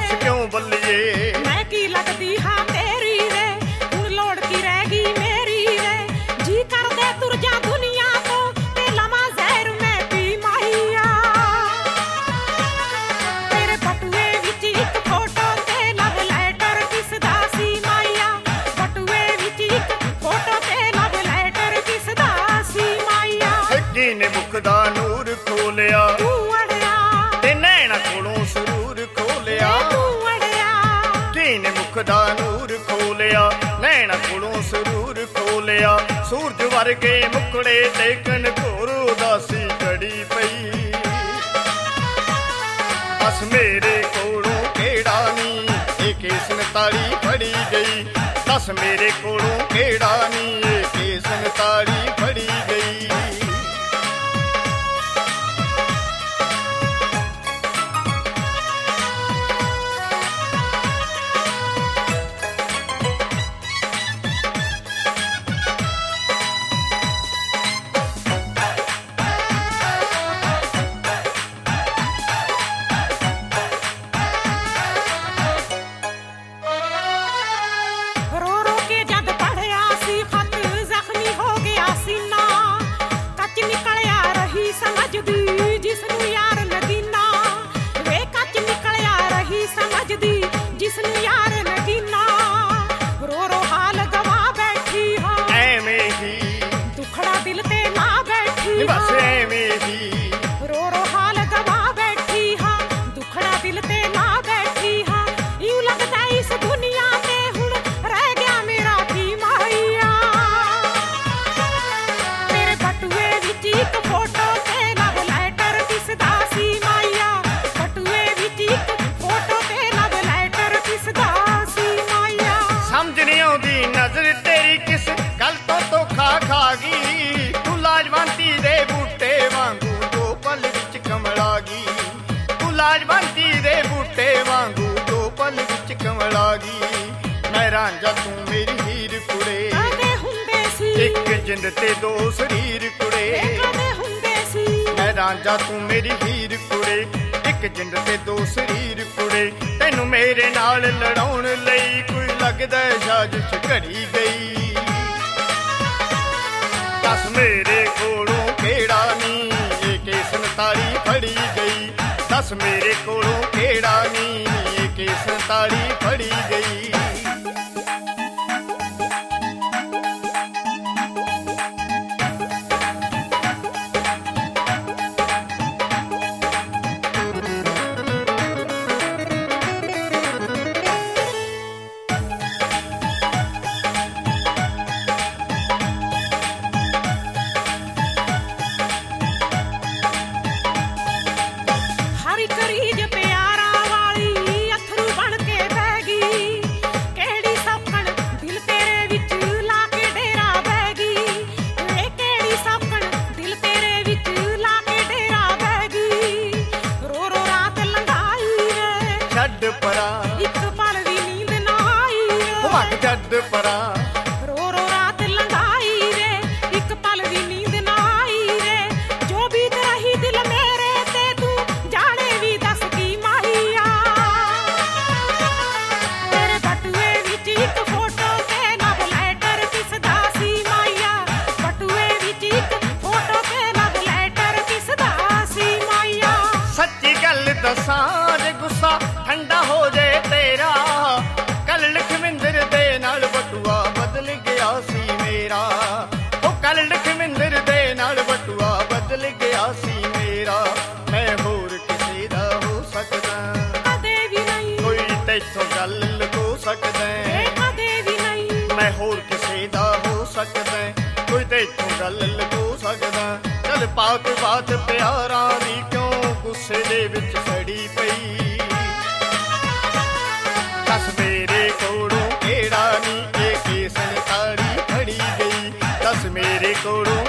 ਦੱਸ ਕਿਉਂ ਬੱਲੀਏ ਮੈਂ ਕੀ ਲੱਗਦੀ ਹਾਂ ਤੇਰੀ ਵੇ ਹੁਣ ਲੋੜ ਕੀ ਰਹਿ ਗਈ ਮੇਰੀ ਵੇ ਜੀ ਕਰਦੇ ਤੁਰ ਜਾ ਦੁਨੀਆ ਤੋਂ ਤੇ ਲਵਾਂ ਜ਼ਹਿਰ ਮੈਂ ਪੀ ਮਾਹੀਆ ਤੇਰੇ ਬਟੂਏ ਵਿੱਚ ਇੱਕ ਫੋਟੋ ਤੇ ਲਵ ਲੈਟਰ ਕਿਸ ਦਾ ਸੀ ਮਾਹੀਆ ਬਟੂਏ ਵਿੱਚ ਇੱਕ ਫੋਟੋ ਤੇ ਲਵ ਲੈਟਰ ਕਿਸ ਦਾ ਸੀ ਮਾਹੀਆ ਠੱਗੀ ਨੇ ਮੁਖ ਦਾ ਨੂਰ ਖੋਲਿਆ ਤੂੰ ਅੜਿਆ ਤੇ ਨੈਣਾ ਕੋਲੋਂ ਸਰੂਰ ਖੋਲਿਆ ਤੂੰ ਅੜਿਆ ਕੀ ਨੇ ਮੁਖ ਦਾ ਨੂਰ ਖੋਲਿਆ ਨੈਣਾ ਕੋਲੋਂ ਸਰੂਰ ਖੋਲਿਆ ਸੂਰਜ ਵਰਗੇ ਮੁਕੜੇ ਟੇਕਣ ਘੋਰ ਉਦਾਸੀ ਘੜੀ ਪਈ ਬਸ ਮੇਰੇ ਕੋਲੋਂ ਕਿਹੜਾ ਨੀ ਇਹ ਕੇਸ ਨਤਾਲੀ ਫੜੀ ਗਈ ਦੱਸ ਮੇਰੇ ਕੋਲੋਂ ਕਿਹੜਾ ਨੀ ਇਹ ਕੇਸ ਨਤਾਲੀ ਫੜੀ ਗਈ ਰੋ ਰੋ ਕੇ ਜਦ ਪੜਿਆ ਸੀ ਖਤ ਜ਼ਖਮੀ ਹੋ ਗਿਆ ਸੀਨਾ ਕੱਚ ਨਿਕਲਿਆ ਰਹੀ ਸਮਝਦੀ ਜਿਸ ਨੂੰ ਯਾਰ ਨਗੀਨਾ ਵੇ ਕੱਚ ਨਿਕਲਿਆ ਰਹੀ ਸਮਝਦੀ ਜਿਸ ਨੂੰ ਯਾਰ ਨਗੀਨਾ ਰੋ ਰੋ ਹਾਲ ਗਵਾ ਬੈਠੀ ਹਾਂ ਐਵੇਂ ਹੀ ਦੁਖੜਾ ਦਿਲ ਤੇ ਨਾ ਬੈਠੀ ਬਸ ਹਾਂ ਐਵੇਂ ਹੀ ਰੋ ਰੋ ਹਾਲ ਗਵਾ ਬੈਠੀ ਹਾਂ ਦੁਖੜਾ ਦਿਲ ਤੇ ਨਾ ਬੈਠੀ ਹਾਂ ਇਉਂ ਲੱਗਦਾ ਇਸ ਦੁਨੀਆ ਤੇ ਹੁਣ ਰਹਿ ਗਿਆ ਮੇਰਾ ਕੀ ਮਾਹੀਆ ਤੇਰੇ ਬਟੂਏ ਵਿੱਚ ਇੱਕ ਫੋਟੋ ਤੇ ਲਵ ਲੈਟਰ ਕਿਸ ਦਾ ਸੀ ਮਾਹੀਆ ਬਟੂਏ ਵਿੱਚ ਇੱਕ ਫੋਟੋ ਤੇ ਲਵ ਲੈਟਰ ਕਿਸ ਦਾ ਸੀ ਮਾਹੀਆ ਸਮਝ ਨਹੀਂ ਆਉਂਦੀ ਨਜ਼ਰ ਤੇਰੀ ਕਿਸ ਗੱਲ ਤੋਂ ਧੋਖਾ ਖਾ ਗਈ ਤੂੰ ਲਾਜਵੰਤੀ ਦੇ ਬੂਟੇ ਵਾਂਗੂ ਦੋ ਪਲ ਵਿੱਚ ਕਮਲਾ ਗਈ ਤੂੰ ਲਾਜਵੰਤੀ ਦੇ ਬੂਟੇ ਵਾਂਗੂ ਦੋ ਪਲ ਵਿੱਚ ਕਮਲਾ ਗਈ ਮੈਂ ਰਾਂਝਾ ਤੂੰ ਮੇਰੀ ਹੀਰ ਕੁੜੇ ਕਦੇ ਹੁੰਦੇ ਸੀ ਇੱਕ ਜਿੰਦ ਤੇ ਦੋ ਸਰੀਰ ਕੁੜੇ ਕਦੇ ਹੁੰਦੇ ਸੀ ਮੈਂ ਰਾਂਝਾ ਤੂੰ ਮੇਰੀ ਹੀਰ ਕੁੜੇ ਇੱਕ ਜਿੰਦ ਤੇ ਦੋ ਸਰੀਰ ਕੁੜੇ ਤੈਨੂੰ ਮੇਰੇ ਨਾਲ ਲੜਾਉਣ ਲਈ ਕੋਈ ਲੱਗਦਾ ਸਾਜ਼ਿਸ਼ ਘੜੀ ਗਈ ਦੱਸ ਮੇਰੇ ਕੋਲੋਂ ਕਿਹੜਾ ਨੀ ਇਹ ਕੇਸ ਨਤਾਲੀ ਫੜੀ ਗਈ ਦੱਸ ਮੇਰੇ ਕੋਲੋਂ ਕਿਹੜਾ ਨੀ ਇਹ ਕੇਸ ਨਤਾਲੀ ਫੜੀ ਗਈ ਹਰ ਇੱਕ ਰੀਝ ਪਿਆਰਾਂ ਵਾਲੀ ਅੱਥਰੂ ਬਣ ਕੇ ਬਹਿ ਗਈ ਕਿਹੜੀ ਸੌਕਣ ਦਿਲ ਤੇਰੇ ਵਿੱਚ ਲਾ ਕੇ ਡੇਰਾ ਬਹਿ ਗਈ ਵੇ ਕਿਹੜੀ ਸੌਕਣ ਦਿਲ ਤੇਰੇ ਵਿੱਚ ਲਾ ਕੇ ਡੇਰਾ ਬਹਿ ਗਈ ਰੋ ਰੋ ਰਾਤ ਲੰਘਾਈ ਵੇ ਛੱਡ ਪਰਾਂ ਇੱਕ ਪਲ ਵੀ ਨੀਂਦ ਨਾ ਆਈ ਭਵਕ ਛੱਡ ਪਰਾਂ ਰੋ ਰੋ ਰਾਤ ਲੰਘਾਈ ਵੇ ਇੱਕ ਪਲ ਵੀ ਨੀਂਦ ਨਾ ਆਈ ਵੇ ਜੋ ਬੀਤ ਰਹੀ ਦਿਲ ਮੇਰੇ ਤੇ ਤੂੰ ਜਾਣੇ ਵੀ ਦੱਸ ਕੀ ਮਾਹੀਆ ਤੇਰੇ ਬਟੂਏ ਵਿੱਚ ਇੱਕ ਫੋਟੋ ਤੇ ਲਵ ਲੈਟਰ ਕਿਸ ਦਾ ਸੀ ਮਾਹੀਆ ਬਟੂਏ ਵਿੱਚ ਇੱਕ ਫੋਟੋ ਤੇ ਲਵ ਲੈਟਰ ਕਿਸ ਦਾ ਸੀ ਮਾਹੀਆ ਸੱਚੀ ਗੱਲ ਦੱਸਾਂ ਜੇ ਗੁੱਸਾ ਠੰਡਾ ਹੋ ਜਾਏ ਤੇਰਾ ਕੱਲ ਲਖਵਿੰਦਰ ਦੇ ਨਾਲ ਬਟੂਆ ਬਦਲ ਗਿਆ ਸੀ ਮੇਰਾ ਉਹ ਕੱਲ ਲਖਵਿੰਦਰ ਦੇ ਨਾਲ ਬਟੂਆ ਬਦਲ ਗਿਆ ਸੀ ਮੇਰਾ ਮੈਂ ਹੋਰ ਕਿਸੇ ਦਾ ਹੋ ਸਕਦਾ ਕਦੇ ਵੀ ਨਹੀਂ ਕੋਈ ਤੈਥੋਂ ਗੱਲ ਲੁਕੋ ਸਕਦਾ ਇਹ ਕਦੇ ਵੀ ਨਹੀਂ ਮੈਂ ਹੋਰ ਕਿਸੇ ਦਾ ਹੋ ਸਕਦਾ ਕੋਈ ਤੈਥੋਂ ਗੱਲ ਲੁਕੋ ਸਕਦਾ ਚੱਲ ਪਾਕ ਬਾਤ ਪਿਆਰਾਂ ਦੀ ਕਿਉਂ ਗੁੱਸੇ ਦੇ ਵਿੱਚ ਸੜੀ ਪਈ ਦੱਸ ਮੇਰੇ ਕੋਲੋਂ ਕਿਹੜਾ ਨੀ ਇਹ ਕੇਸ ਨਤਾਲੀ ਫੜੀ ਗਈ ਦੱਸ ਮੇਰੇ ਕੋਲੋਂ